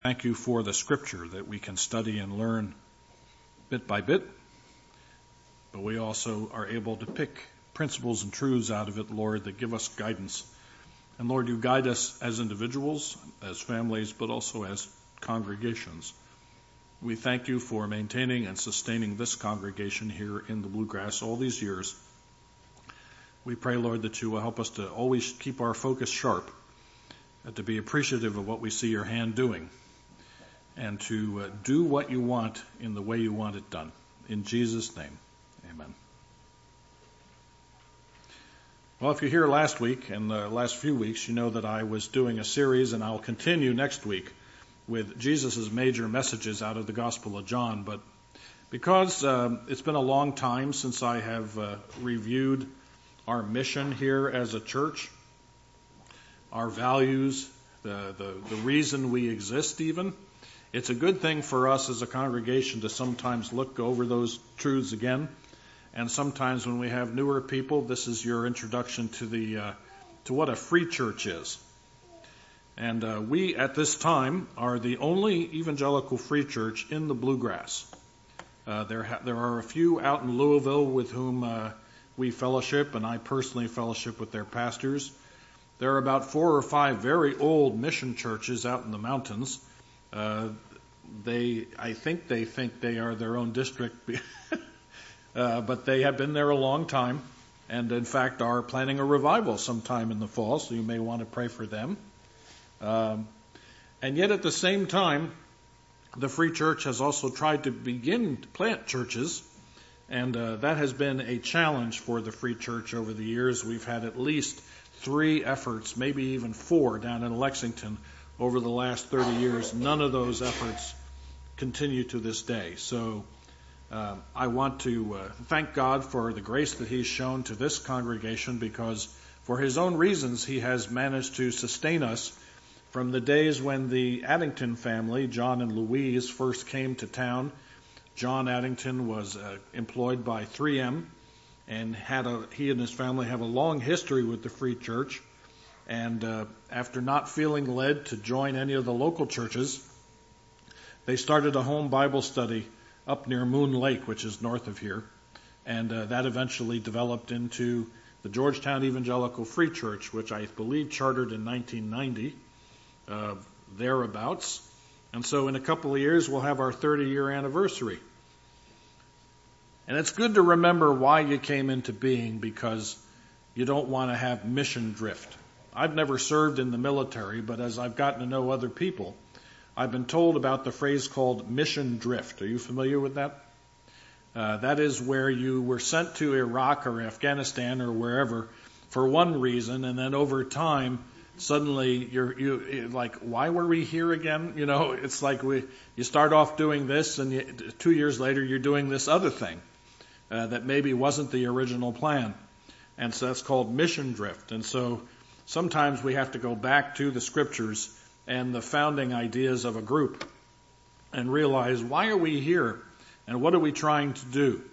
Thank you for the scripture that we can study and learn bit by bit, but we also are able to pick principles and truths out of it, Lord, that give us guidance. And Lord, you guide us as individuals, as families, but also as congregations. We thank you for maintaining and sustaining this congregation here in the Bluegrass all these years. We pray, Lord, that you will help us to always keep our focus sharp and to be appreciative of what we see your hand doing, and to do what you want in the way you want it done. In Jesus' name, amen. Well, if you're here last week and the last few weeks, you know that I was doing a series, and I'll continue next week with Jesus' major messages out of the Gospel of John. But because it's been a long time since I have reviewed our mission here as a church, our values, the reason we exist even, it's a good thing for us as a congregation to sometimes look over those truths again. And sometimes when we have newer people, this is your introduction to what a free church is. And we, at this time, are the only evangelical free church in the Bluegrass. There are a few out in Louisville with whom we fellowship, and I personally fellowship with their pastors. There are about 4 or 5 very old mission churches out in the mountains. I think they are their own district, but they have been there a long time, and in fact are planning a revival sometime in the fall, so you may want to pray for them. And yet at the same time, the Free Church has also tried to begin to plant churches, and that has been a challenge for the Free Church over the years. We've had at least 3 efforts, maybe even 4, down in Lexington over the last 30 years. None of those efforts continue to this day. So I want to thank God for the grace that He's shown to this congregation, because for His own reasons He has managed to sustain us from the days when the Addington family, John and Louise, first came to town. John Addington was employed by 3M, and he and his family have a long history with the Free Church. And after not feeling led to join any of the local churches, they started a home Bible study up near Moon Lake, which is north of here. And that eventually developed into the Georgetown Evangelical Free Church, which I believe chartered in 1990, thereabouts. And so in a couple of years, we'll have our 30-year anniversary. And it's good to remember why you came into being, because you don't want to have mission drift. I've never served in the military, but as I've gotten to know other people, I've been told about the phrase called mission drift. Are you familiar with that? That is where you were sent to Iraq or Afghanistan or wherever for one reason, and then over time, suddenly you're like, why were we here again? You know, it's like you start off doing this, and 2 years later you're doing this other thing that maybe wasn't the original plan. And so that's called mission drift. And so sometimes we have to go back to the scriptures and the founding ideas of a group and realize, why are we here and what are we trying to do?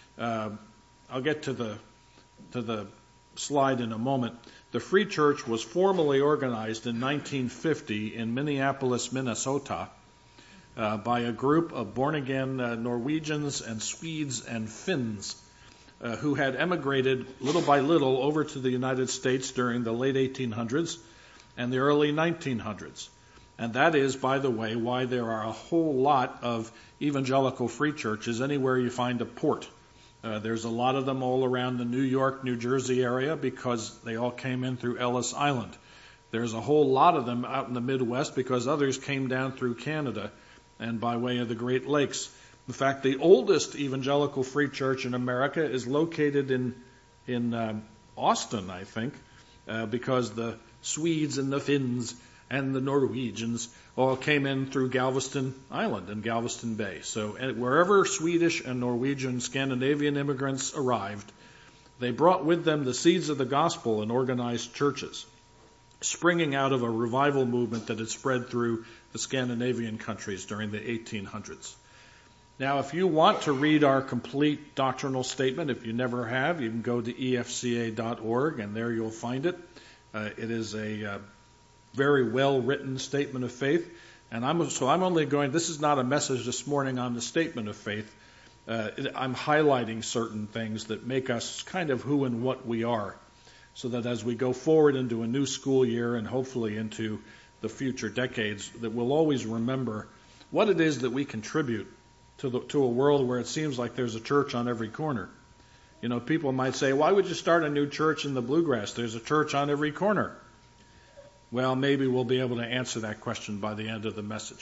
I'll get to the slide in a moment. The Free Church was formally organized in 1950 in Minneapolis, Minnesota, by a group of born-again Norwegians and Swedes and Finns who had emigrated little by little over to the United States during the late 1800s and the early 1900s. And that is, by the way, why there are a whole lot of evangelical free churches anywhere you find a port. There's a lot of them all around the New York, New Jersey area, because they all came in through Ellis Island. There's a whole lot of them out in the Midwest because others came down through Canada and by way of the Great Lakes. In fact, the oldest evangelical free church in America is located in Austin, I think, because the Swedes and the Finns and the Norwegians all came in through Galveston Island and Galveston Bay. So wherever Swedish and Norwegian Scandinavian immigrants arrived, they brought with them the seeds of the gospel and organized churches, springing out of a revival movement that had spread through the Scandinavian countries during the 1800s. Now, if you want to read our complete doctrinal statement, if you never have, you can go to efca.org, and there you'll find it. It is a very well-written statement of faith. And I'm only going, this is not a message this morning on the statement of faith. I'm highlighting certain things that make us kind of who and what we are, so that as we go forward into a new school year and hopefully into the future decades, that we'll always remember what it is that we contribute to a world where it seems like there's a church on every corner. You know, people might say, why would you start a new church in the Bluegrass? There's a church on every corner. Well, maybe we'll be able to answer that question by the end of the message.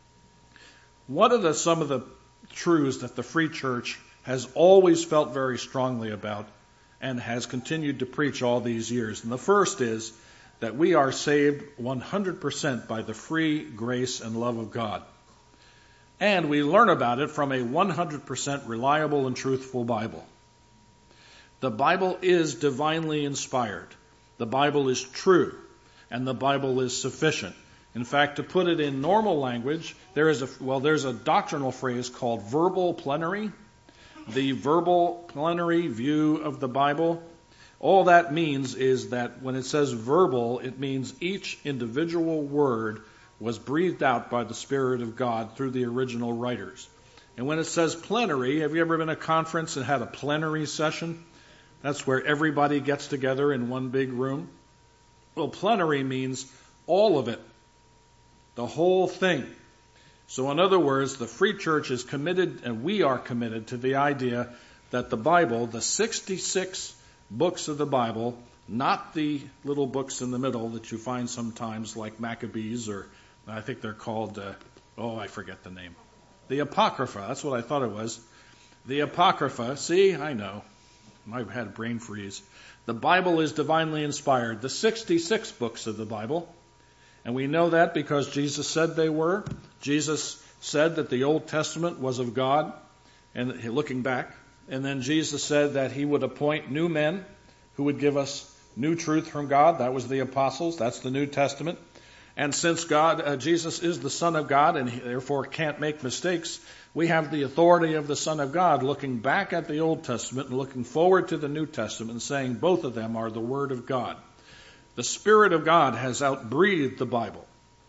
What are some of the truths that the Free Church has always felt very strongly about and has continued to preach all these years? And the first is that we are saved 100% by the free grace and love of God. And we learn about it from a 100% reliable and truthful Bible. The Bible is divinely inspired. The Bible is true. And the Bible is sufficient. In fact, to put it in normal language, there's a doctrinal phrase called verbal plenary. The verbal plenary view of the Bible. All that means is that when it says verbal, it means each individual word was breathed out by the Spirit of God through the original writers. And when it says plenary, have you ever been to a conference and had a plenary session? That's where everybody gets together in one big room. Well, plenary means all of it, the whole thing. So in other words, the Free Church is committed, and we are committed to the idea that the Bible, the 66 books of the Bible, not the little books in the middle that you find sometimes like Maccabees, or I think they're called, I forget the name. The Apocrypha, that's what I thought it was. The Apocrypha, see, I know. I've had a brain freeze. The Bible is divinely inspired. The 66 books of the Bible. And we know that because Jesus said they were. Jesus said that the Old Testament was of God, and looking back. And then Jesus said that he would appoint new men who would give us new truth from God. That was the apostles. That's the New Testament. And since Jesus is the Son of God and he therefore can't make mistakes, we have the authority of the Son of God looking back at the Old Testament and looking forward to the New Testament and saying both of them are the Word of God. The Spirit of God has outbreathed the Bible.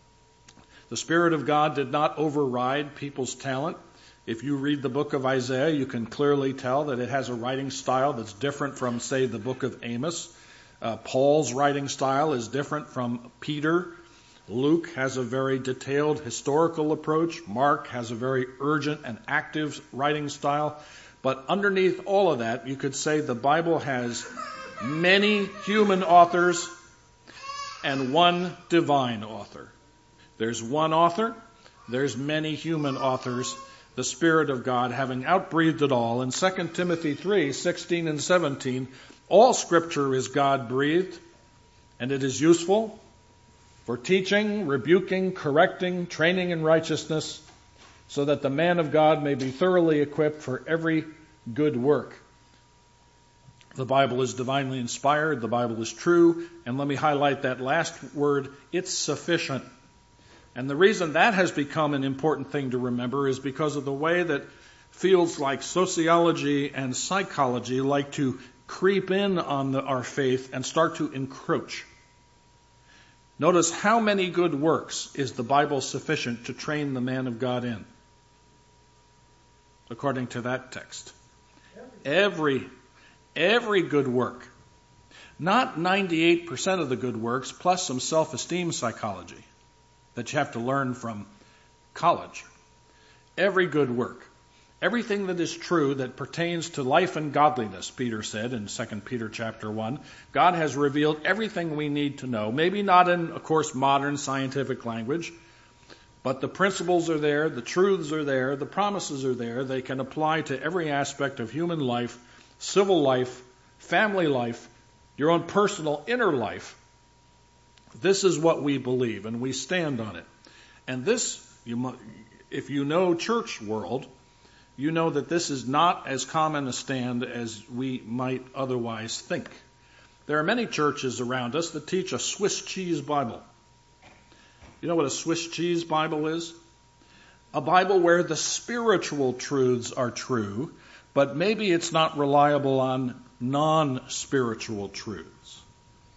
The Spirit of God did not override people's talent. If you read the book of Isaiah, you can clearly tell that it has a writing style that's different from, say, the book of Amos. Paul's writing style is different from Peter. Luke has a very detailed historical approach. Mark has a very urgent and active writing style. But underneath all of that, you could say the Bible has many human authors and one divine author. There's one author, there's many human authors, the Spirit of God having outbreathed it all. In 2 Timothy 3:16 and 17, all Scripture is God-breathed, and it is useful for teaching, rebuking, correcting, training in righteousness, so that the man of God may be thoroughly equipped for every good work. The Bible is divinely inspired, the Bible is true, and let me highlight that last word, it's sufficient. And the reason that has become an important thing to remember is because of the way that fields like sociology and psychology like to creep in on our faith and start to encroach. Notice how many good works is the Bible sufficient to train the man of God in, according to that text. Every good work. Not 98% of the good works, plus some self-esteem psychology that you have to learn from college. Every good work. Everything that is true that pertains to life and godliness, Peter said in 2 Peter chapter 1. God has revealed everything we need to know. Maybe not in, of course, modern scientific language, but the principles are there, the truths are there, the promises are there. They can apply to every aspect of human life, civil life, family life, your own personal inner life. This is what we believe, and we stand on it. And this, if you know church world, you know that this is not as common a stand as we might otherwise think. There are many churches around us that teach a Swiss cheese Bible. You know what a Swiss cheese Bible is? A Bible where the spiritual truths are true, but maybe it's not reliable on non-spiritual truths.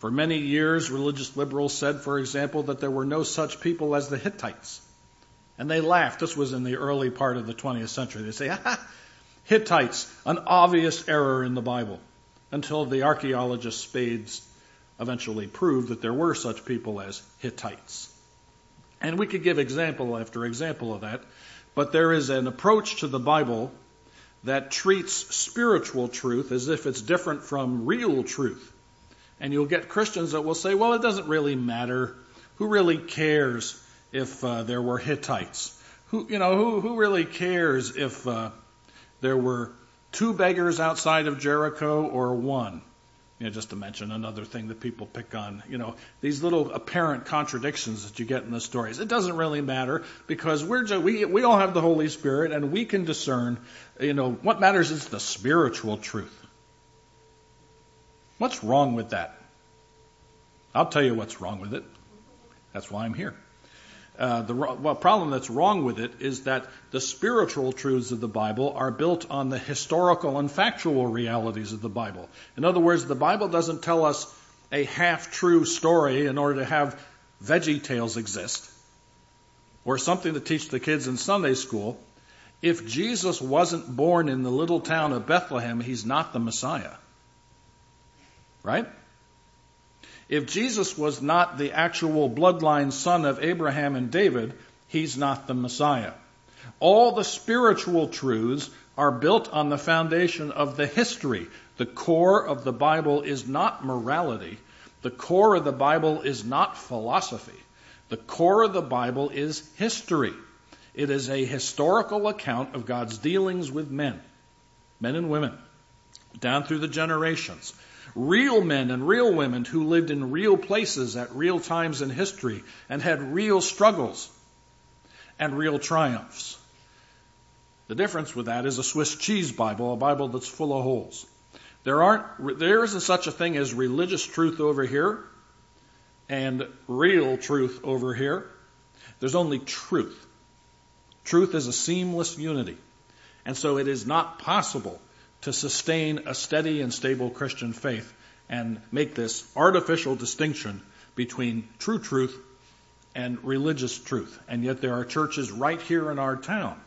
For many years, religious liberals said, for example, that there were no such people as the Hittites. And they laughed. This was in the early part of the 20th century. They say, Hittites, an obvious error in the Bible. Until the archaeologist Spades eventually proved that there were such people as Hittites. And we could give example after example of that. But there is an approach to the Bible that treats spiritual truth as if it's different from real truth. And you'll get Christians that will say, well, it doesn't really matter. Who really cares if there were Hittites? Who really cares if there were 2 beggars outside of Jericho or 1? Just to mention another thing that people pick on, these little apparent contradictions that you get in the stories. It doesn't really matter because we all have the Holy Spirit and we can discern, what matters is the spiritual truth. What's wrong with that? I'll tell you what's wrong with it. That's why I'm here. The problem that's wrong with it is that the spiritual truths of the Bible are built on the historical and factual realities of the Bible. In other words, the Bible doesn't tell us a half-true story in order to have Veggie Tales exist, or something to teach the kids in Sunday school. If Jesus wasn't born in the little town of Bethlehem, he's not the Messiah. Right? If Jesus was not the actual bloodline son of Abraham and David, he's not the Messiah. All the spiritual truths are built on the foundation of the history. The core of the Bible is not morality. The core of the Bible is not philosophy. The core of the Bible is history. It is a historical account of God's dealings with men and women, down through the generations. Real men and real women who lived in real places at real times in history and had real struggles and real triumphs. The difference with that is a Swiss cheese Bible, a Bible that's full of holes. There isn't such a thing as religious truth over here and real truth over here. There's only truth. Truth is a seamless unity. And so it is not possible to sustain a steady and stable Christian faith and make this artificial distinction between true truth and religious truth. And yet there are churches right here in our town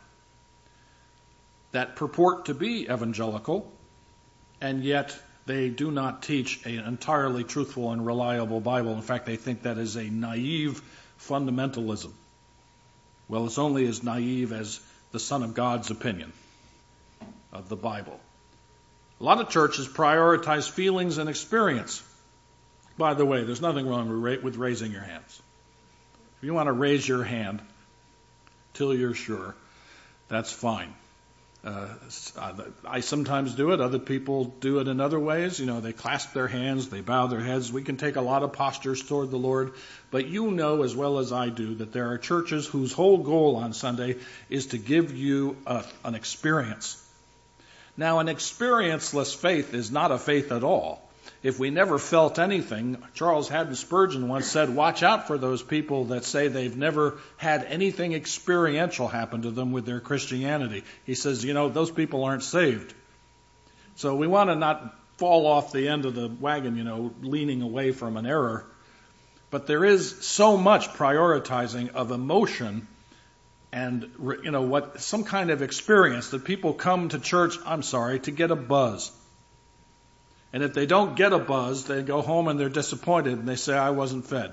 that purport to be evangelical, and yet they do not teach an entirely truthful and reliable Bible. In fact, they think that is a naive fundamentalism. Well, it's only as naive as the Son of God's opinion of the Bible. A lot of churches prioritize feelings and experience. By the way, there's nothing wrong with raising your hands. If you want to raise your hand till you're sure, that's fine. I sometimes do it. Other people do it in other ways. They clasp their hands, they bow their heads. We can take a lot of postures toward the Lord. But you know as well as I do that there are churches whose whole goal on Sunday is to give you an experience. Now, an experienceless faith is not a faith at all. If we never felt anything, Charles Haddon Spurgeon once said, watch out for those people that say they've never had anything experiential happen to them with their Christianity. He says, those people aren't saved. So we want to not fall off the end of the wagon, leaning away from an error. But there is so much prioritizing of emotion and, some kind of experience that people come to church, to get a buzz. And if they don't get a buzz, they go home and they're disappointed and they say, I wasn't fed.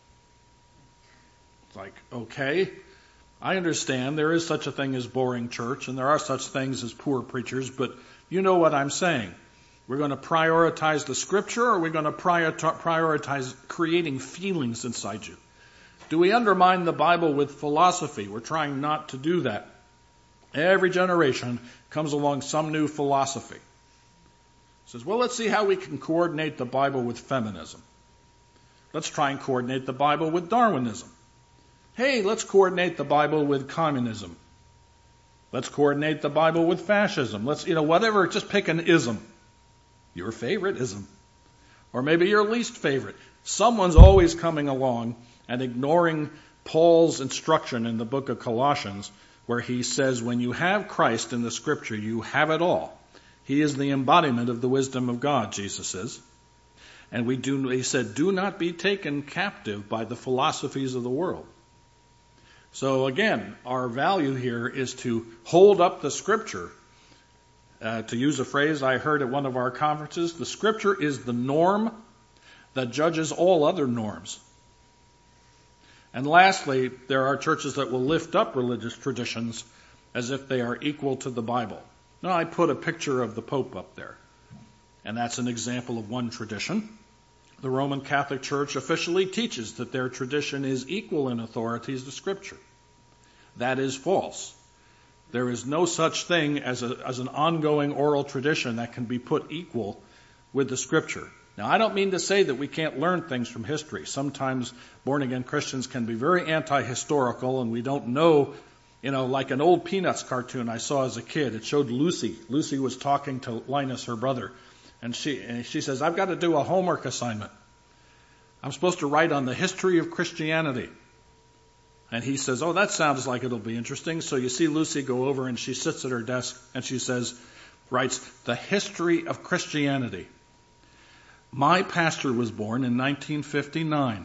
It's like, okay, I understand there is such a thing as boring church and there are such things as poor preachers, but you know what I'm saying. We're going to prioritize the scripture, or we're going to prioritize creating feelings inside you. Do we undermine the Bible with philosophy? We're trying not to do that. Every generation comes along some new philosophy. Says, well, let's see how we can coordinate the Bible with feminism. Let's try and coordinate the Bible with Darwinism. Hey, let's coordinate the Bible with communism. Let's coordinate the Bible with fascism. Let's, whatever, just pick an ism. Your favorite ism. Or maybe your least favorite. Someone's always coming along and ignoring Paul's instruction in the book of Colossians, where he says, when you have Christ in the scripture, you have it all. He is the embodiment of the wisdom of God, Jesus is. And he said, do not be taken captive by the philosophies of the world. So again, our value here is to hold up the Scripture. To use a phrase I heard at one of our conferences, the Scripture is the norm that judges all other norms. And lastly, there are churches that will lift up religious traditions as if they are equal to the Bible. Now, I put a picture of the Pope up there, and that's an example of one tradition. The Roman Catholic Church officially teaches that their tradition is equal in authority to Scripture. That is false. There is no such thing as an ongoing oral tradition that can be put equal with the Scripture. Now, I don't mean to say that we can't learn things from history. Sometimes born-again Christians can be very anti-historical, and we don't know, like an old Peanuts cartoon I saw as a kid. It showed Lucy. Lucy was talking to Linus, her brother, and she says, I've got to do a homework assignment. I'm supposed to write on the history of Christianity. And he says, oh, that sounds like it'll be interesting. So you see Lucy go over, and she sits at her desk, and she writes, the history of Christianity. My pastor was born in 1959.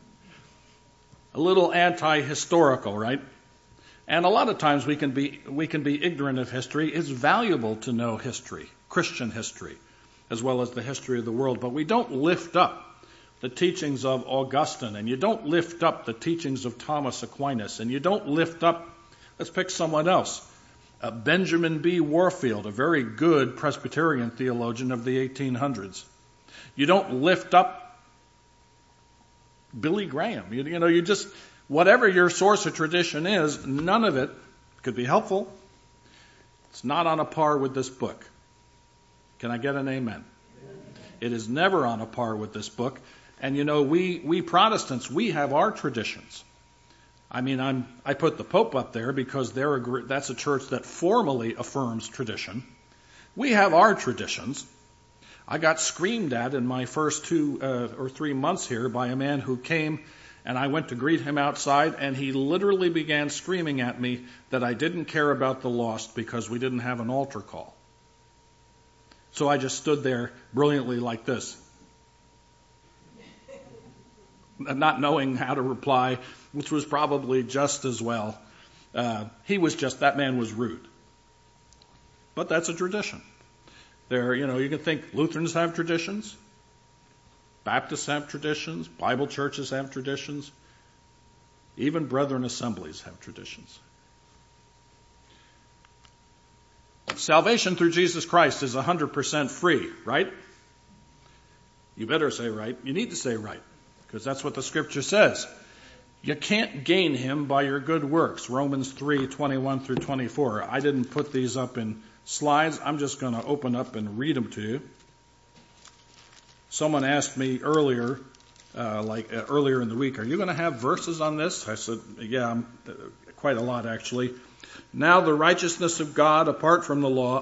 A little anti-historical, right? And a lot of times we can be ignorant of history. It's valuable to know history, Christian history, as well as the history of the world. But we don't lift up the teachings of Augustine, and you don't lift up the teachings of Thomas Aquinas, and you don't lift up, let's pick someone else, Benjamin B. Warfield, a very good Presbyterian theologian of the 1800s. You don't lift up Billy Graham. You just, whatever your source of tradition is, none of it could be helpful. It's not on a par with this book. Can I get an amen? It is never on a par with this book. And we Protestants, we have our traditions. I mean, I put the Pope up there because that's a church that formally affirms tradition. We have our traditions. I got screamed at in my first 2 or 3 months here by a man who came, and I went to greet him outside, and he literally began screaming at me that I didn't care about the lost because we didn't have an altar call. So I just stood there brilliantly like this, not knowing how to reply, which was probably just as well. That man was rude. But that's a tradition. You can think Lutherans have traditions, Baptists have traditions, Bible churches have traditions, even Brethren assemblies have traditions. Salvation through Jesus Christ is 100% free, right? You better say right. You need to say right, because that's what the Scripture says. You can't gain him by your good works. Romans 3:21 through 24. I didn't put these up in slides. I'm just going to open up and read them to you. Someone asked me earlier in the week, are you going to have verses on this? I said, yeah, quite a lot actually. Now the righteousness of God apart from the law.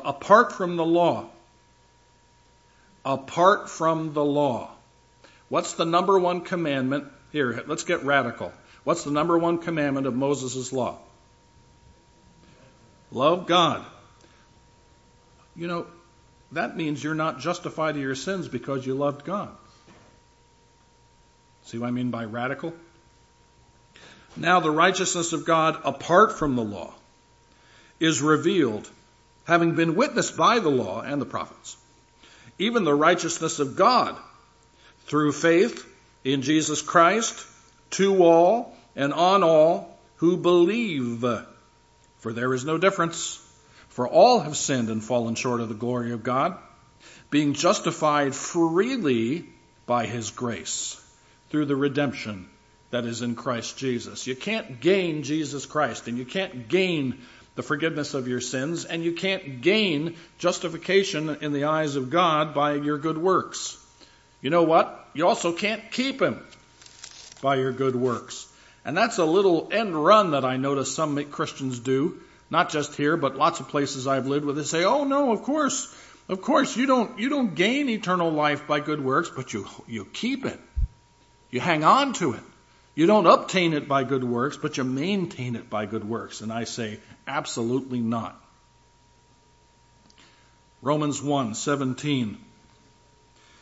What's the number one commandment? Here, let's get radical. What's the number one commandment of Moses' law? Love God. That means you're not justified of your sins because you loved God. See what I mean by radical? Now the righteousness of God apart from the law is revealed, having been witnessed by the law and the prophets. Even the righteousness of God through faith in Jesus Christ to all and on all who believe. For there is no difference. For all have sinned and fallen short of the glory of God, being justified freely by his grace through the redemption that is in Christ Jesus. You can't gain Jesus Christ, and you can't gain the forgiveness of your sins, and you can't gain justification in the eyes of God by your good works. You know what? You also can't keep him by your good works. And that's a little end run that I notice some Christians do, not just here, but lots of places I've lived where they say, oh no, of course, you don't gain eternal life by good works, but you keep it. You hang on to it. You don't obtain it by good works, but you maintain it by good works. And I say, absolutely not. Romans 1:17.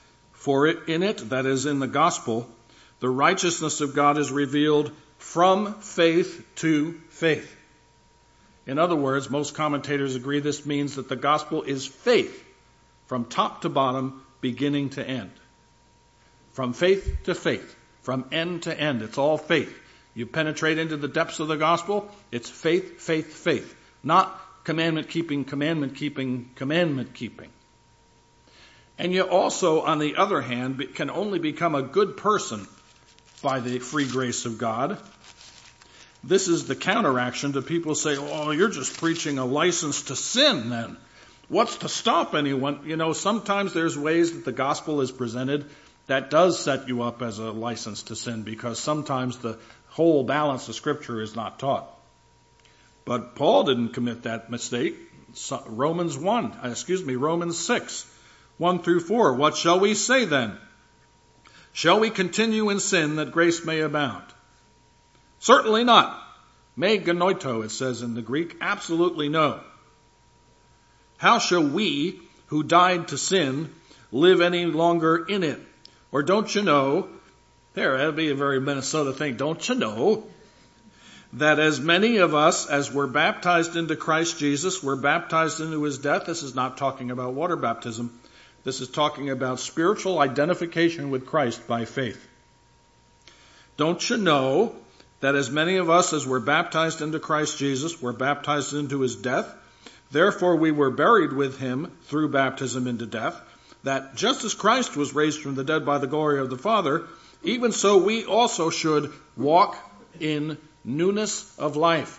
For in it, that is in the gospel, the righteousness of God is revealed from faith to faith. In other words, most commentators agree this means that the gospel is faith from top to bottom, beginning to end. From faith to faith, from end to end, it's all faith. You penetrate into the depths of the gospel, it's faith, faith, faith. Not commandment keeping, commandment keeping, commandment keeping. And you also, on the other hand, can only become a good person by the free grace of God. This is the counteraction to people say, oh, you're just preaching a license to sin then. What's to stop anyone? You know, sometimes there's ways that the gospel is presented that does set you up as a license to sin, because sometimes the whole balance of Scripture is not taught. But Paul didn't commit that mistake. Romans 6, 1 through 4. What shall we say then? Shall we continue in sin that grace may abound? Certainly not. Me genoito, it says in the Greek. Absolutely no. How shall we, who died to sin, live any longer in it? Or don't you know, that'd be a very Minnesota thing, don't you know, that as many of us as were baptized into Christ Jesus were baptized into his death? This is not talking about water baptism. This is talking about spiritual identification with Christ by faith. Don't you know that as many of us as were baptized into Christ Jesus were baptized into his death? Therefore we were buried with him through baptism into death, that just as Christ was raised from the dead by the glory of the Father, even so we also should walk in newness of life.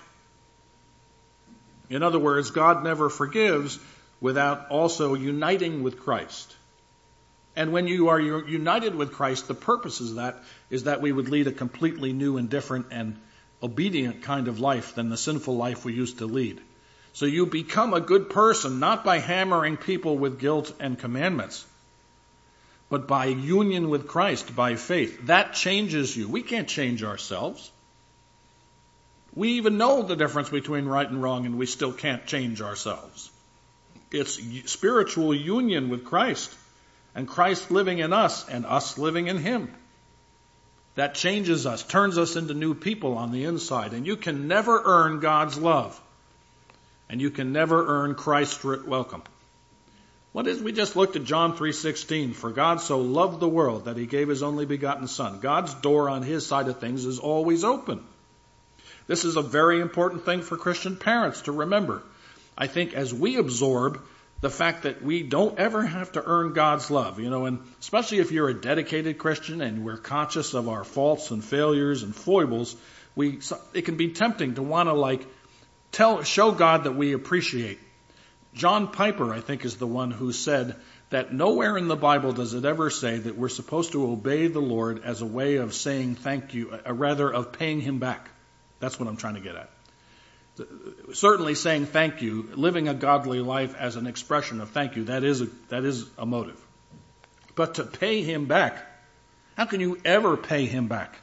In other words, God never forgives without also uniting with Christ. And when you are united with Christ, the purpose of that is that we would lead a completely new and different and obedient kind of life than the sinful life we used to lead. So you become a good person, not by hammering people with guilt and commandments, but by union with Christ, by faith. That changes you. We can't change ourselves. We even know the difference between right and wrong, and we still can't change ourselves. It's spiritual union with Christ, and Christ living in us, and us living in him. That changes us, turns us into new people on the inside, and you can never earn God's love. And you can never earn Christ's welcome. We just looked at John 3:16. For God so loved the world that he gave his only begotten Son. God's door on his side of things is always open. This is a very important thing for Christian parents to remember. I think as we absorb the fact that we don't ever have to earn God's love, and especially if you're a dedicated Christian and we're conscious of our faults and failures and foibles, it can be tempting to want to show God that we appreciate. John Piper, I think, is the one who said that nowhere in the Bible does it ever say that we're supposed to obey the Lord as a way of saying thank you, rather of paying him back. That's what I'm trying to get at. Certainly saying thank you, living a godly life as an expression of thank you, that is a motive. But to pay him back, how can you ever pay him back?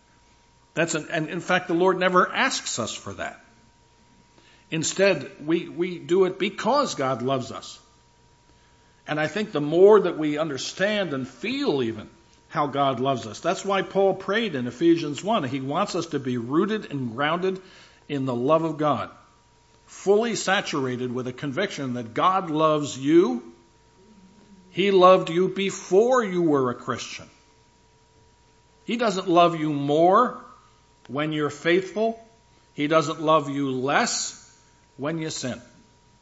And in fact, the Lord never asks us for that. Instead, we do it because God loves us. And I think the more that we understand and feel even how God loves us, that's why Paul prayed in Ephesians 1. He wants us to be rooted and grounded in the love of God, fully saturated with a conviction that God loves you. He loved you before you were a Christian. He doesn't love you more when you're faithful. He doesn't love you less when you sin. Of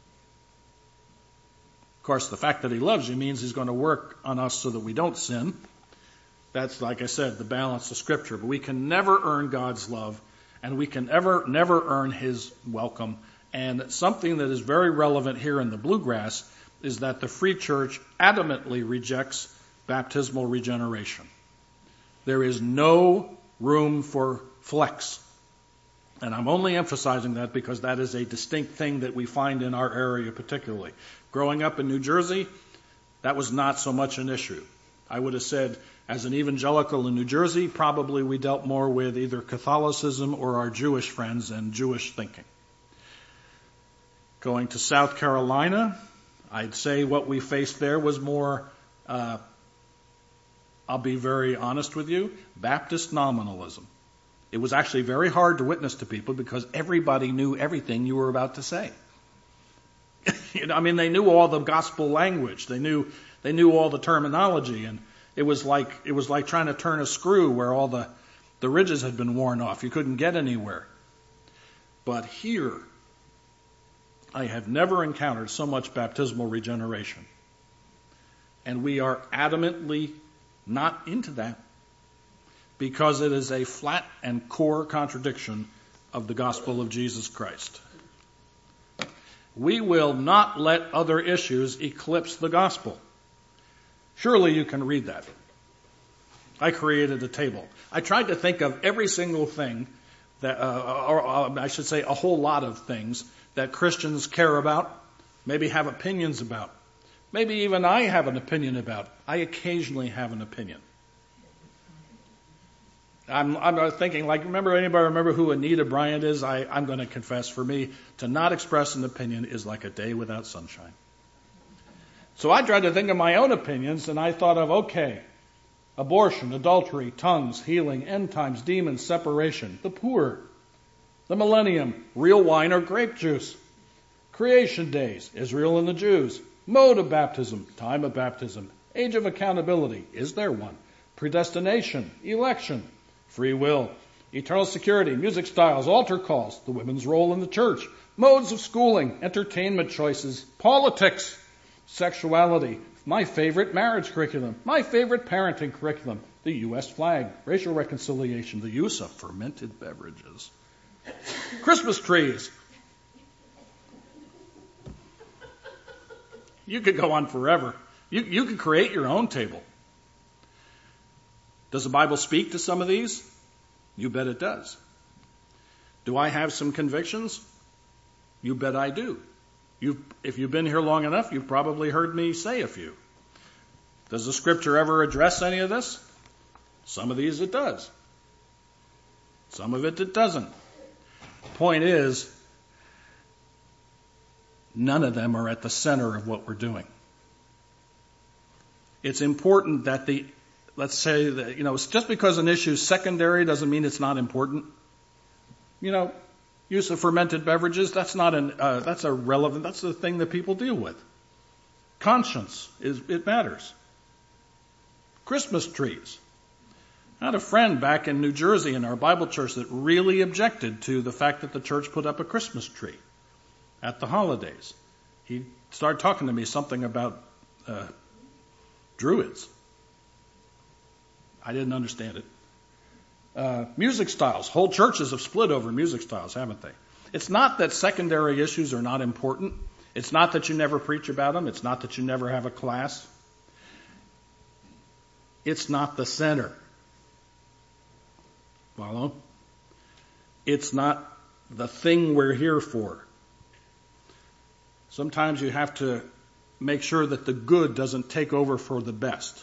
course, the fact that he loves you means he's going to work on us so that we don't sin. That's, like I said, the balance of Scripture. But we can never earn God's love, and we can never earn his welcome. And something that is very relevant here in the Bluegrass is that the Free Church adamantly rejects baptismal regeneration. There is no room for flex. And I'm only emphasizing that because that is a distinct thing that we find in our area particularly. Growing up in New Jersey, that was not so much an issue. I would have said, as an evangelical in New Jersey, probably we dealt more with either Catholicism or our Jewish friends and Jewish thinking. Going to South Carolina, I'd say what we faced there was more I'll be very honest with you, Baptist nominalism. It was actually very hard to witness to people because everybody knew everything you were about to say. They knew all the gospel language. They knew all the terminology, and it was like trying to turn a screw where all the ridges had been worn off. You couldn't get anywhere. But here, I have never encountered so much baptismal regeneration. And we are adamantly not into that because it is a flat and core contradiction of the gospel of Jesus Christ. We will not let other issues eclipse the gospel. Surely you can read that. I created a table. I tried to think of every single thing that, or I should say a whole lot of things that Christians care about, maybe have opinions about. Maybe even I have an opinion about. I occasionally have an opinion. I'm thinking, anybody remember who Anita Bryant is? I'm going to confess, for me, to not express an opinion is like a day without sunshine. So I tried to think of my own opinions, and I thought of, okay, abortion, adultery, tongues, healing, end times, demons, separation, the poor, the millennium, real wine or grape juice, creation days, Israel and the Jews, mode of baptism, time of baptism, age of accountability, is there one? Predestination, election, free will, eternal security, music styles, altar calls, the women's role in the church, modes of schooling, entertainment choices, politics, sexuality, my favorite marriage curriculum, my favorite parenting curriculum, the U.S. flag, racial reconciliation, the use of fermented beverages, Christmas trees. You could go on forever. You could create your own table. Does the Bible speak to some of these? You bet it does. Do I have some convictions? You bet I do. If you've been here long enough, you've probably heard me say a few. Does the Scripture ever address any of this? Some of these it does. Some of it doesn't. Point is, none of them are at the center of what we're doing. It's important that let's say that, just because an issue is secondary doesn't mean it's not important. Use of fermented beverages, that's irrelevant. That's the thing that people deal with. Conscience, it matters. Christmas trees. I had a friend back in New Jersey in our Bible church that really objected to the fact that the church put up a Christmas tree at the holidays. He started talking to me something about Druids. I didn't understand it. Music styles. Whole churches have split over music styles, haven't they? It's not that secondary issues are not important. It's not that you never preach about them. It's not that you never have a class. It's not the center. Follow? It's not the thing we're here for. Sometimes you have to make sure that the good doesn't take over for the best,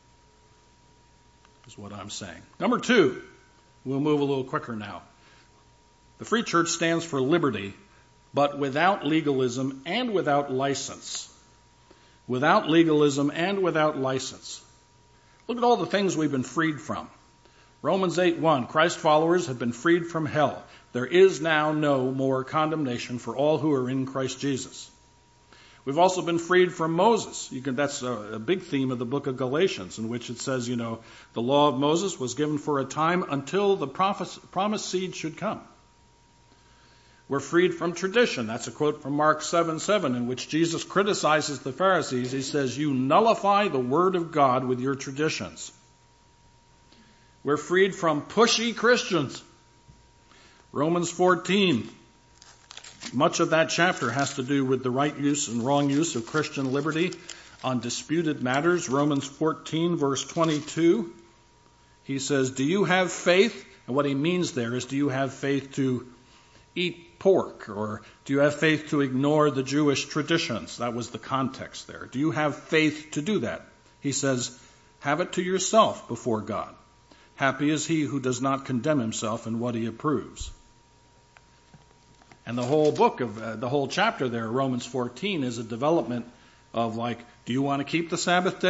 is what I'm saying. Number 2, we'll move a little quicker now. The Free Church stands for liberty, but without legalism and without license. Without legalism and without license. Look at all the things we've been freed from. Romans 8:1, Christ followers have been freed from hell. There is now no more condemnation for all who are in Christ Jesus. We've also been freed from Moses. That's a big theme of the book of Galatians, in which it says, the law of Moses was given for a time until the promised seed should come. We're freed from tradition. That's a quote from Mark 7:7, in which Jesus criticizes the Pharisees. He says, you nullify the word of God with your traditions. We're freed from pushy Christians. Romans 14. Much of that chapter has to do with the right use and wrong use of Christian liberty on disputed matters. Romans 14, verse 22. He says, do you have faith? And what he means there is, do you have faith to eat pork? Or do you have faith to ignore the Jewish traditions? That was the context there. Do you have faith to do that? He says, have it to yourself before God. Happy is he who does not condemn himself in what he approves. And the whole book of the whole chapter there, Romans 14, is a development of do you want to keep the Sabbath day?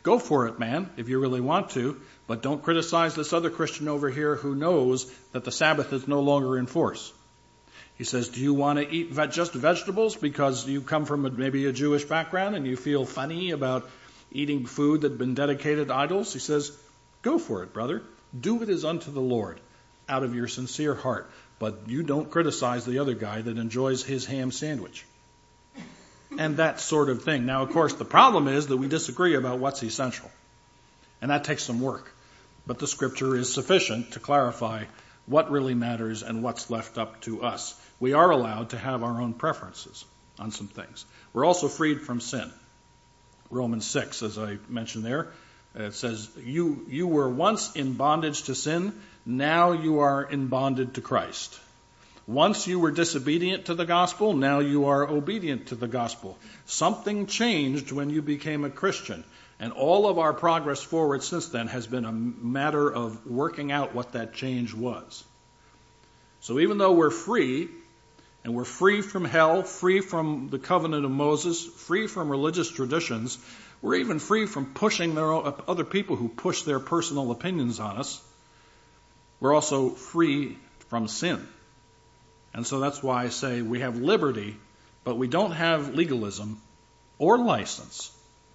go for it, man, if you really want to, but don't criticize this other Christian over here who knows that the Sabbath is no longer in force. He says, do you want to eat just vegetables because you come from maybe a Jewish background and you feel funny about eating food that had been dedicated to idols? He says, go for it, brother. Do it as unto the Lord out of your sincere heart. But you don't criticize the other guy that enjoys his ham sandwich. And that sort of thing. Now, of course, the problem is that we disagree about what's essential. And that takes some work. But the Scripture is sufficient to clarify what really matters and what's left up to us. We are allowed to have our own preferences on some things. We're also freed from sin. Romans 6, as I mentioned there, it says, you were once in bondage to sin, now you are in bondage to Christ. Once you were disobedient to the gospel, now you are obedient to the gospel. Something changed when you became a Christian. And all of our progress forward since then has been a matter of working out what that change was. So even though we're free, and we're free from hell, free from the covenant of Moses, free from religious traditions, we're even free from pushing other people who push their personal opinions on us. We're also free from sin. And so that's why I say we have liberty, but we don't have legalism or license.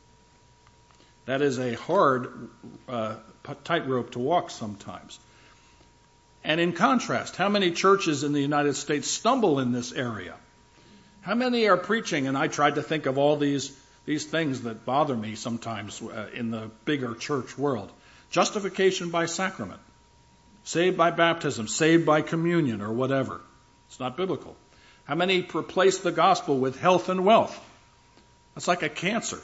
That is a hard tightrope to walk sometimes. And in contrast, how many churches in the United States stumble in this area? How many are preaching? And I tried to think of all these things that bother me sometimes in the bigger church world. Justification by sacrament. Saved by baptism. Saved by communion or whatever. It's not biblical. How many replace the gospel with health and wealth? That's like a cancer.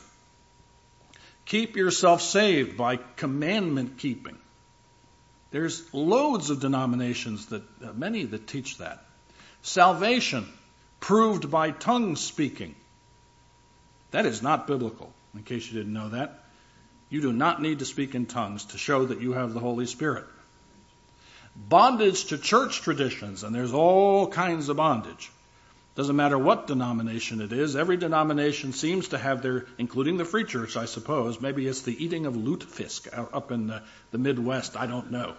Keep yourself saved by commandment keeping. There's loads of denominations many that teach that. Salvation proved by tongue speaking. That is not biblical, in case you didn't know that. You do not need to speak in tongues to show that you have the Holy Spirit. Bondage to church traditions, and there's all kinds of bondage. Doesn't matter what denomination it is. Every denomination seems to have their, including the Free Church, I suppose. Maybe it's the eating of lutefisk up in the Midwest. I don't know.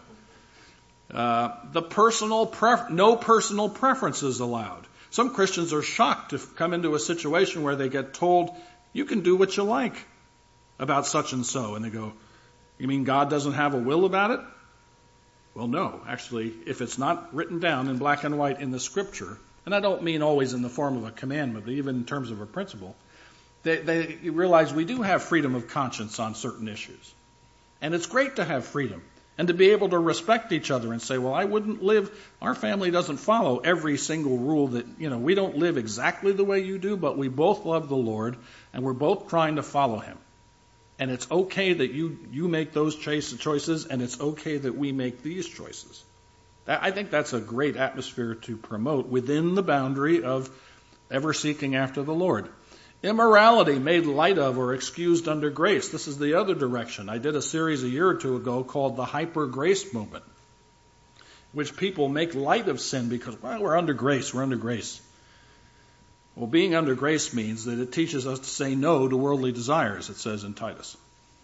No personal preferences allowed. Some Christians are shocked to come into a situation where they get told, you can do what you like about such and so. And they go, you mean God doesn't have a will about it? Well, no. Actually, if it's not written down in black and white in the Scripture, and I don't mean always in the form of a commandment, but even in terms of a principle, they realize we do have freedom of conscience on certain issues. And it's great to have freedom and to be able to respect each other and say, well, I wouldn't live, our family doesn't follow every single rule that, we don't live exactly the way you do, but we both love the Lord and we're both trying to follow Him. And it's okay that you make those choices, and it's okay that we make these choices. I think that's a great atmosphere to promote within the boundary of ever seeking after the Lord. Immorality made light of or excused under grace. This is the other direction. I did a series a year or two ago called the Hyper Grace Movement, which people make light of sin because, we're under grace, we're under grace. Well, being under grace means that it teaches us to say no to worldly desires, it says in Titus.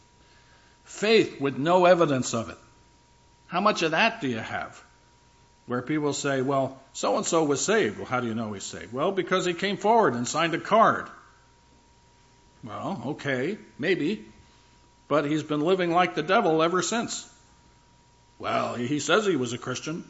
Faith with no evidence of it. How much of that do you have? Where people say, well, so-and-so was saved. Well, how do you know he's saved? Well, because he came forward and signed a card. Well, okay, maybe. But he's been living like the devil ever since. Well, he says he was a Christian.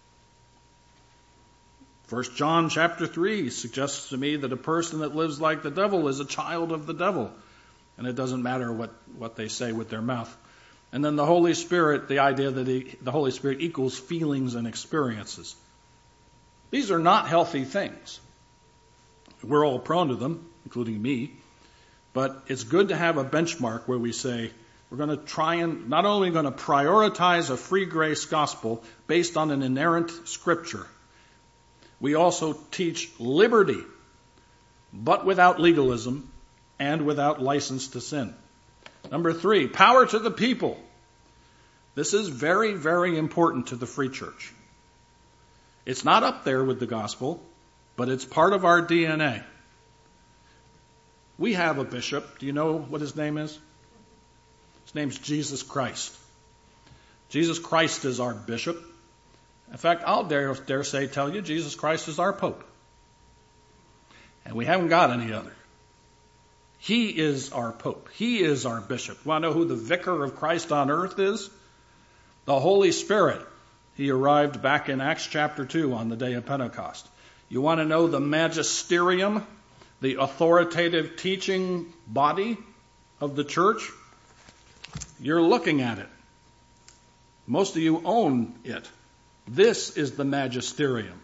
1 John chapter 3 suggests to me that a person that lives like the devil is a child of the devil. And it doesn't matter what they say with their mouth. And then the Holy Spirit, the idea that the Holy Spirit equals feelings and experiences. These are not healthy things. We're all prone to them, including me. But it's good to have a benchmark where we say, we're going to try and not only going to prioritize a free grace gospel based on an inerrant scripture, we also teach liberty, but without legalism and without license to sin. Number 3, power to the people. This is very, very important to the Free Church. It's not up there with the gospel, but it's part of our DNA. We have a bishop. Do you know what his name is? His name's Jesus Christ. Jesus Christ is our bishop. In fact, I'll dare tell you, Jesus Christ is our Pope. And we haven't got any other. He is our Pope. He is our bishop. Want to know who the vicar of Christ on earth is? The Holy Spirit. He arrived back in Acts chapter 2 on the day of Pentecost. You want to know the magisterium, the authoritative teaching body of the church? You're looking at it. Most of you own it. This is the magisterium.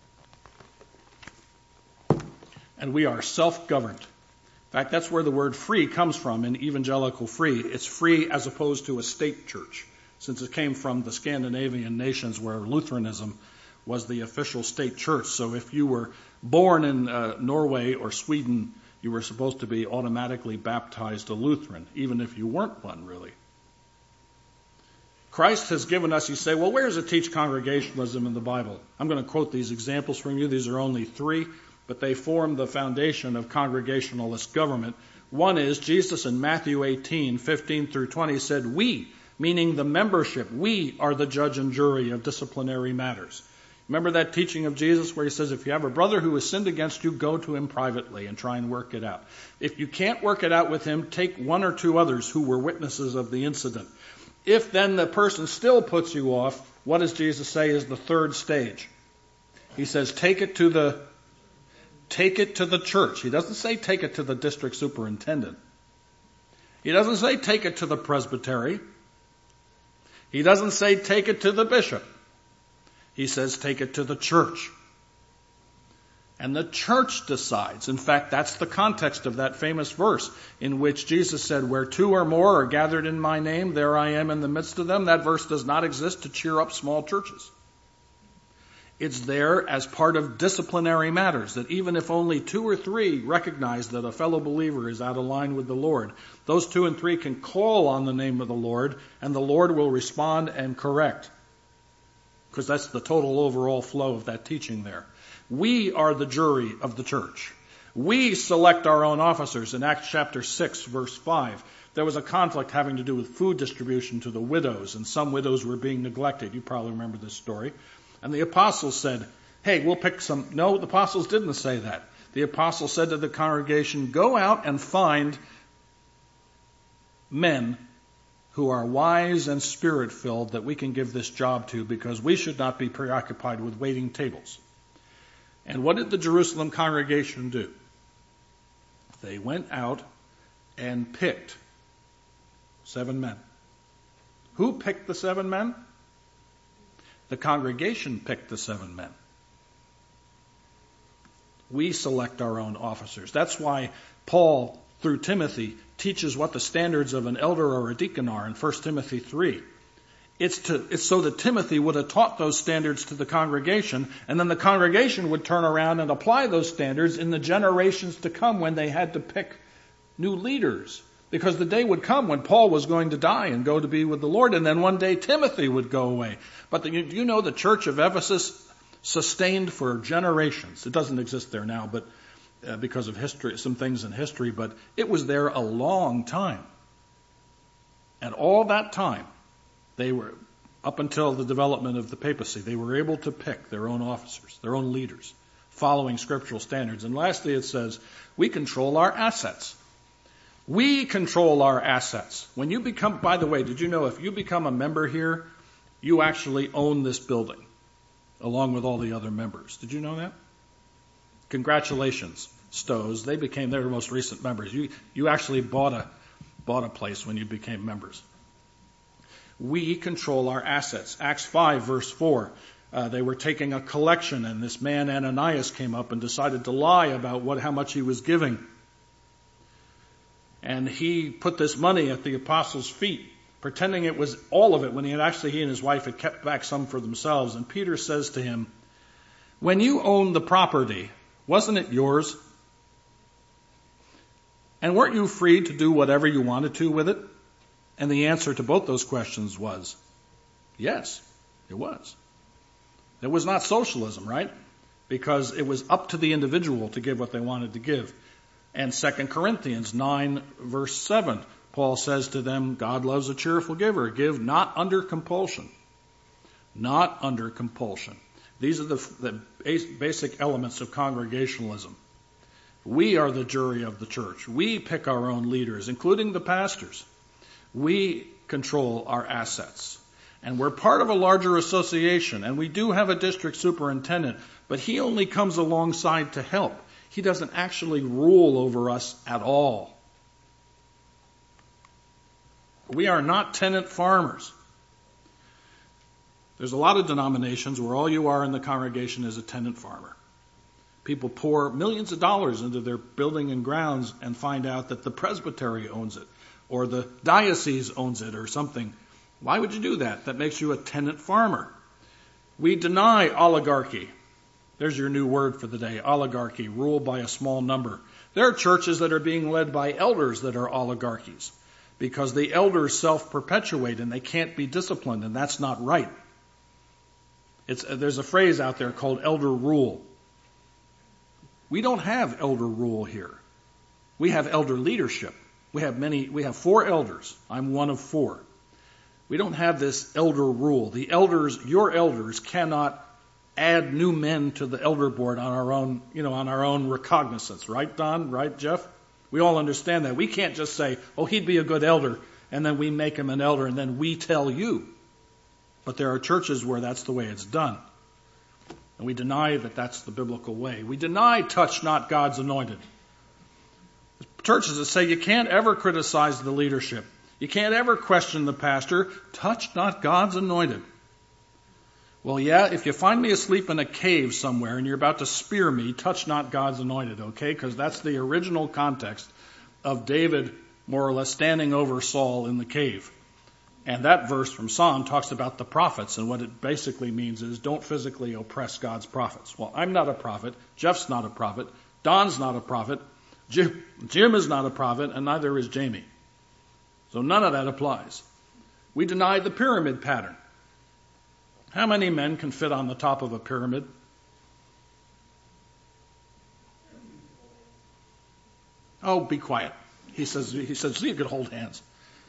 And we are self-governed. In fact, that's where the word free comes from in evangelical free. It's free as opposed to a state church, since it came from the Scandinavian nations where Lutheranism was the official state church. So if you were born in Norway or Sweden, you were supposed to be automatically baptized a Lutheran, even if you weren't one, really. Christ has given us, you say, well, where does it teach congregationalism in the Bible? I'm going to quote these examples from you. These are only 3, but they form the foundation of congregationalist government. One is Jesus in Matthew 18, 15 through 20 said, we, meaning the membership, we are the judge and jury of disciplinary matters. Remember that teaching of Jesus where he says, if you have a brother who has sinned against you, go to him privately and try and work it out. If you can't work it out with him, take 1 or 2 others who were witnesses of the incident. If then the person still puts you off, what does Jesus say is the 3rd stage? He says, take it to the church. He doesn't say take it to the district superintendent. He doesn't say take it to the presbytery. He doesn't say take it to the bishop. He says take it to the church. And the church decides. In fact, that's the context of that famous verse in which Jesus said, where 2 or more are gathered in my name, there I am in the midst of them. That verse does not exist to cheer up small churches. It's there as part of disciplinary matters, that even if only 2 or 3 recognize that a fellow believer is out of line with the Lord, those 2 and 3 can call on the name of the Lord, and the Lord will respond and correct. Because that's the total overall flow of that teaching there. We are the jury of the church. We select our own officers. In Acts chapter 6, verse 5, there was a conflict having to do with food distribution to the widows, and some widows were being neglected. You probably remember this story. And the apostles said, hey, we'll pick some. No, the apostles didn't say that. The apostles said to the congregation, go out and find men who are wise and spirit-filled that we can give this job to, because we should not be preoccupied with waiting tables. And what did the Jerusalem congregation do? They went out and picked 7 men. Who picked the 7 men? The congregation picked the 7 men. We select our own officers. That's why Paul, through Timothy, teaches what the standards of an elder or a deacon are in 1 Timothy 3. It's so that Timothy would have taught those standards to the congregation, and then the congregation would turn around and apply those standards in the generations to come when they had to pick new leaders. Because the day would come when Paul was going to die and go to be with the Lord, and then one day Timothy would go away. But you know the church of Ephesus sustained for generations. It doesn't exist there now, but because of history, some things in history, but it was there a long time. And all that time, they were, up until the development of the papacy, they were able to pick their own officers, their own leaders, following scriptural standards. And lastly, it says, we control our assets. We control our assets. When you become, by the way, did you know if you become a member here, you actually own this building, along with all the other members. Did you know that? Congratulations, Stows. They became their most recent members. You actually bought a place when you became members. We control our assets. Acts 5, verse 4. They were taking a collection, and this man Ananias came up and decided to lie about how much he was giving. And he put this money at the apostles' feet, pretending it was all of it, when he and his wife had kept back some for themselves. And Peter says to him, when you owned the property, wasn't it yours? And weren't you free to do whatever you wanted to with it? And the answer to both those questions was, yes, it was. It was not socialism, right? Because it was up to the individual to give what they wanted to give. And 2 Corinthians 9, verse 7, Paul says to them, God loves a cheerful giver. Give not under compulsion. Not under compulsion. These are the basic elements of congregationalism. We are the jury of the church. We pick our own leaders, including the pastors. We control our assets. And we're part of a larger association, and we do have a district superintendent, but he only comes alongside to help. He doesn't actually rule over us at all. We are not tenant farmers. There's a lot of denominations where all you are in the congregation is a tenant farmer. People pour millions of dollars into their building and grounds and find out that the presbytery owns it, or the diocese owns it, or something. Why would you do that? That makes you a tenant farmer. We deny oligarchy. There's your new word for the day, oligarchy, ruled by a small number. There are churches that are being led by elders that are oligarchies, because the elders self-perpetuate and they can't be disciplined, and that's not right. There's a phrase out there called elder rule. We don't have elder rule here. We have elder leadership. We have 4 elders. I'm one of 4. We don't have this elder rule. The elders, your elders, cannot add new men to the elder board on our own recognizance. Right, Don? Right, Jeff? We all understand that. We can't just say, oh, he'd be a good elder, and then we make him an elder, and then we tell you. But there are churches where that's the way it's done. And we deny that that's the biblical way. We deny touch not God's anointed. Churches that say you can't ever criticize the leadership. You can't ever question the pastor. Touch not God's anointed. Well, yeah, if you find me asleep in a cave somewhere and you're about to spear me, touch not God's anointed, okay? Because that's the original context of David, more or less, standing over Saul in the cave. And that verse from Psalm talks about the prophets, and what it basically means is don't physically oppress God's prophets. Well, I'm not a prophet. Jeff's not a prophet. Don's not a prophet. Jim is not a prophet, and neither is Jamie. So none of that applies. We deny the pyramid pattern. How many men can fit on the top of a pyramid? Oh, be quiet. He says so you could hold hands.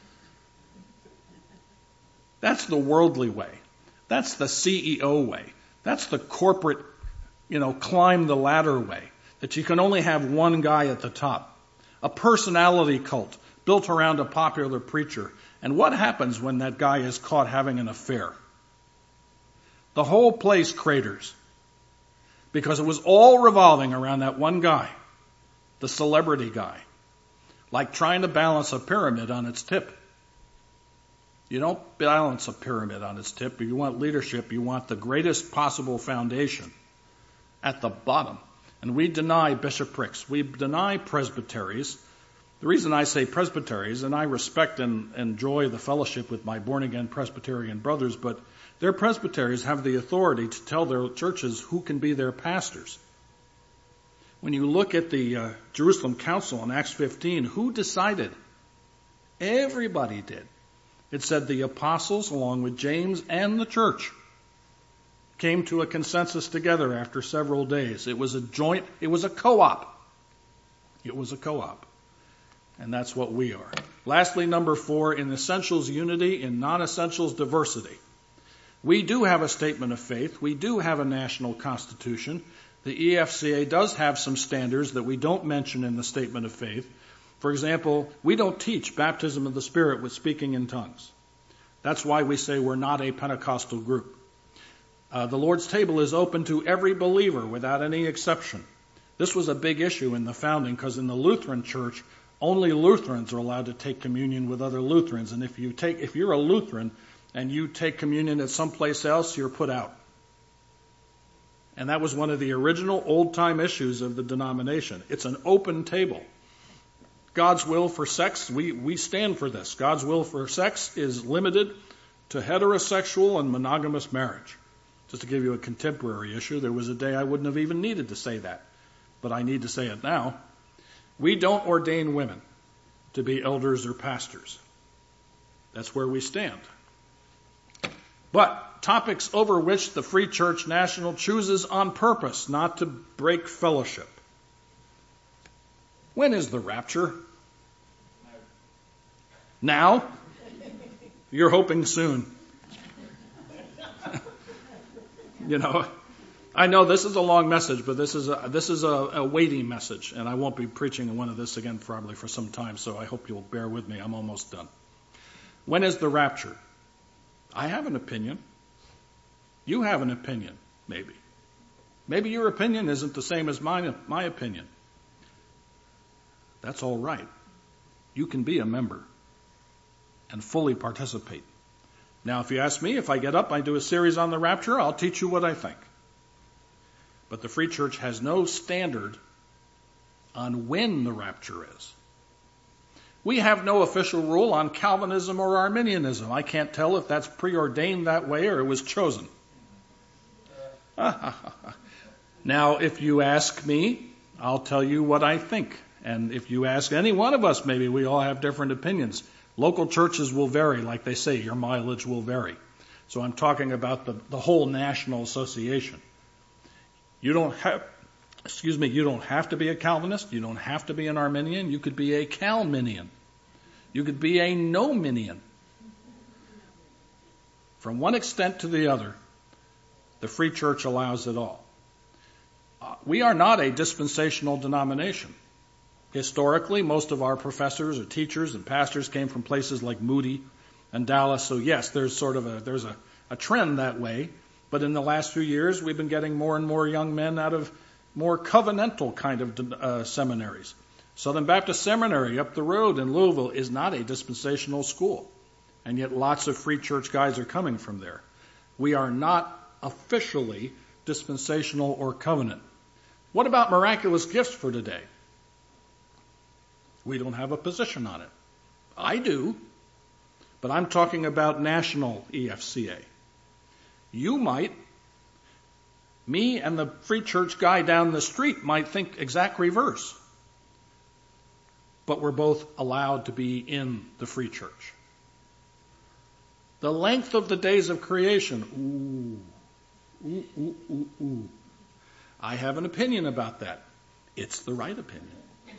That's the worldly way. That's the CEO way. That's the corporate, climb the ladder way. That you can only have one guy at the top. A personality cult built around a popular preacher. And what happens when that guy is caught having an affair? The whole place craters. Because it was all revolving around that one guy. The celebrity guy. Like trying to balance a pyramid on its tip. You don't balance a pyramid on its tip. If you want leadership, you want the greatest possible foundation at the bottom. And we deny bishoprics. We deny presbyteries. The reason I say presbyteries, and I respect and enjoy the fellowship with my born-again Presbyterian brothers, but their presbyteries have the authority to tell their churches who can be their pastors. When you look at the Jerusalem Council in Acts 15, who decided? Everybody did. It said the apostles, along with James and the church, came to a consensus together after several days. It was a co-op. It was a co-op. And that's what we are. Lastly, number 4, in essentials, unity. In non-essentials, diversity. We do have a statement of faith. We do have a national constitution. The EFCA does have some standards that we don't mention in the statement of faith. For example, we don't teach baptism of the Spirit with speaking in tongues. That's why we say we're not a Pentecostal group. The Lord's table is open to every believer without any exception. This was a big issue in the founding because in the Lutheran Church, only Lutherans are allowed to take communion with other Lutherans. And if you're a Lutheran and you take communion at someplace else, you're put out. And that was one of the original old-time issues of the denomination. It's an open table. God's will for sex, we stand for this. God's will for sex is limited to heterosexual and monogamous marriage. Just to give you a contemporary issue, there was a day I wouldn't have even needed to say that, but I need to say it now. We don't ordain women to be elders or pastors. That's where we stand. But topics over which the Free Church National chooses on purpose not to break fellowship. When is the rapture? Now? You're hoping soon. I know this is a long message, but this is a weighty message, and I won't be preaching one of this again probably for some time, so I hope you'll bear with me. I'm almost done. When is the rapture? I have an opinion. You have an opinion, maybe. Maybe your opinion isn't the same as my opinion. That's all right. You can be a member and fully participate. Now, if you ask me, if I get up, I do a series on the rapture, I'll teach you what I think. But the Free Church has no standard on when the rapture is. We have no official rule on Calvinism or Arminianism. I can't tell if that's preordained that way or it was chosen. Now, if you ask me, I'll tell you what I think. And if you ask any one of us, maybe we all have different opinions. Local churches will vary, like they say, your mileage will vary. So I'm talking about the whole national association. You don't have to be a Calvinist. You don't have to be an Arminian. You could be a Calminian. You could be a no-minian. From one extent to the other, the Free Church allows it all. We are not a dispensational denomination. Historically, most of our professors or teachers and pastors came from places like Moody and Dallas. So yes, there's a trend that way. But in the last few years, we've been getting more and more young men out of more covenantal kind of seminaries. Southern Baptist Seminary up the road in Louisville is not a dispensational school. And yet lots of Free Church guys are coming from there. We are not officially dispensational or covenant. What about miraculous gifts for today? We don't have a position on it. I do, but I'm talking about national EFCA. You might, me and the Free Church guy down the street might think exact reverse. But we're both allowed to be in the Free Church. The length of the days of creation. Ooh. I have an opinion about that. It's the right opinion.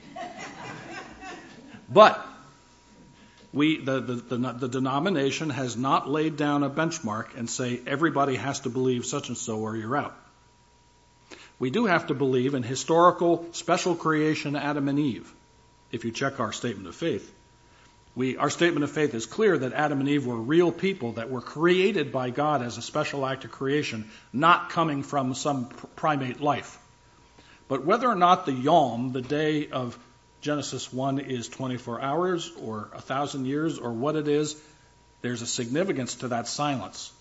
But the denomination has not laid down a benchmark and say everybody has to believe such and so or you're out. We do have to believe in historical special creation Adam and Eve. If you check our statement of faith, our statement of faith is clear that Adam and Eve were real people that were created by God as a special act of creation, not coming from some primate life. But whether or not the Yom, the day of Genesis 1, is 24 hours or 1,000 years or what it is, there's a significance to that silence.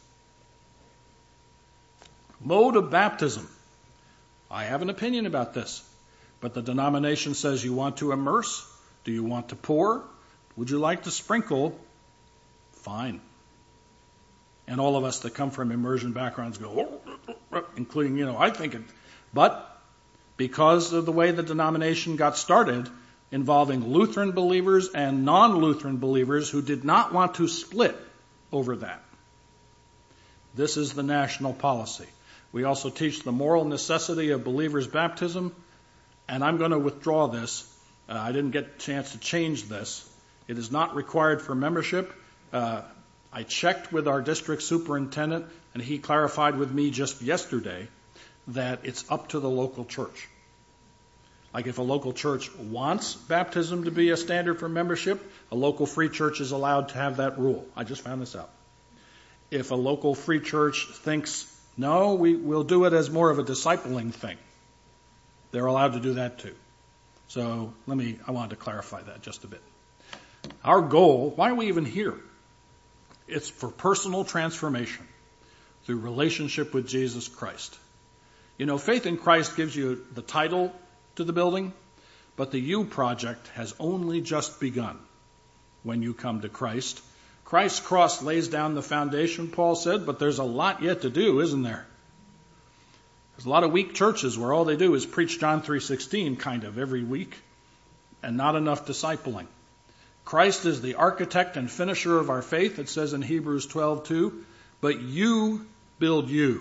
Mode of baptism. I have an opinion about this, but the denomination says you want to immerse. Do you want to pour? Would you like to sprinkle? Fine. And all of us that come from immersion backgrounds go, including, I think it. But because of the way the denomination got started, involving Lutheran believers and non-Lutheran believers who did not want to split over that. This is the national policy. We also teach the moral necessity of believers' baptism, and I'm going to withdraw this. I didn't get a chance to change this. It is not required for membership. I checked with our district superintendent, and he clarified with me just yesterday that it's up to the local church. Like if a local church wants baptism to be a standard for membership, a local Free Church is allowed to have that rule. I just found this out. If a local Free Church thinks, no, we'll do it as more of a discipling thing, they're allowed to do that too. So I wanted to clarify that just a bit. Our goal, why are we even here? It's for personal transformation through relationship with Jesus Christ. Faith in Christ gives you the title to the building, but the U project has only just begun when you come to Christ. Christ's cross lays down the foundation, Paul said, but there's a lot yet to do, isn't there? There's a lot of weak churches where all they do is preach John 3:16 kind of every week and not enough discipling. Christ is the architect and finisher of our faith, it says in Hebrews 12:2, but you build you.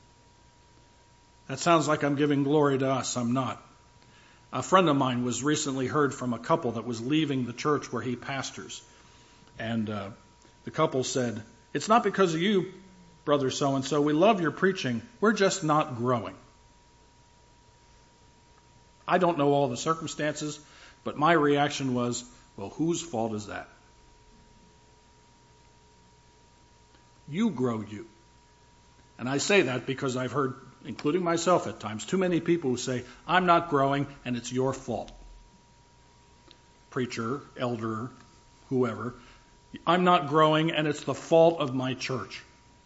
That sounds like I'm giving glory to us. I'm not. A friend of mine was recently heard from a couple that was leaving the church where he pastors. And the couple said, "It's not because of you, brother so-and-so. We love your preaching. We're just not growing." I don't know all the circumstances, but my reaction was, well, whose fault is that? You grow you. And I say that because I've heard, including myself at times, too many people who say, "I'm not growing and it's your fault." Preacher, elder, whoever, "I'm not growing and it's the fault of my church."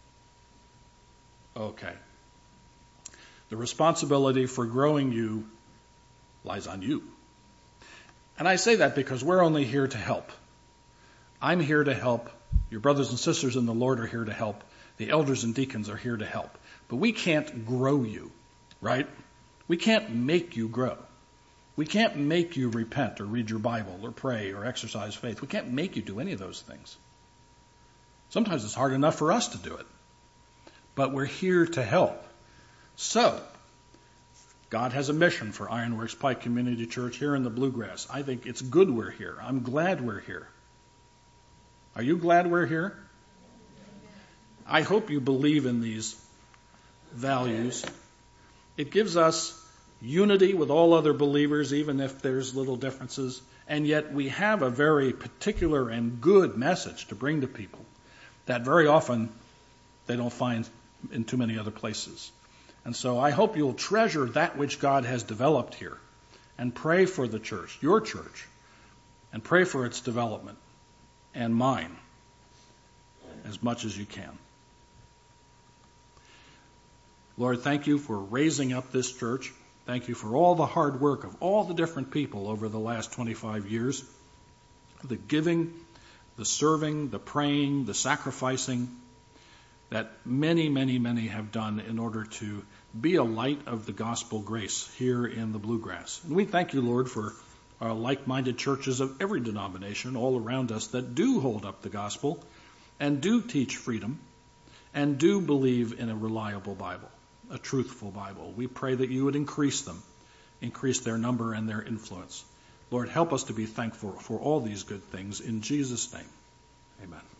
Okay. The responsibility for growing you lies on you. And I say that because we're only here to help. I'm here to help. Your brothers and sisters in the Lord are here to help. The elders and deacons are here to help. But we can't grow you, right? We can't make you grow. We can't make you repent or read your Bible or pray or exercise faith. We can't make you do any of those things. Sometimes it's hard enough for us to do it. But we're here to help. So, God has a mission for Ironworks Pike Community Church here in the Bluegrass. I think it's good we're here. I'm glad we're here. Are you glad we're here? I hope you believe in these values. It gives us unity with all other believers, even if there's little differences. And yet we have a very particular and good message to bring to people that very often they don't find in too many other places. And so I hope you'll treasure that which God has developed here and pray for the church, your church, and pray for its development and mine as much as you can. Lord, thank you for raising up this church. Thank you for all the hard work of all the different people over the last 25 years, the giving, the serving, the praying, the sacrificing, that many, many, many have done in order to be a light of the gospel grace here in the Bluegrass. And we thank you, Lord, for our like-minded churches of every denomination all around us that do hold up the gospel and do teach freedom and do believe in a reliable Bible, a truthful Bible. We pray that you would increase them, increase their number and their influence. Lord, help us to be thankful for all these good things. In Jesus' name, amen.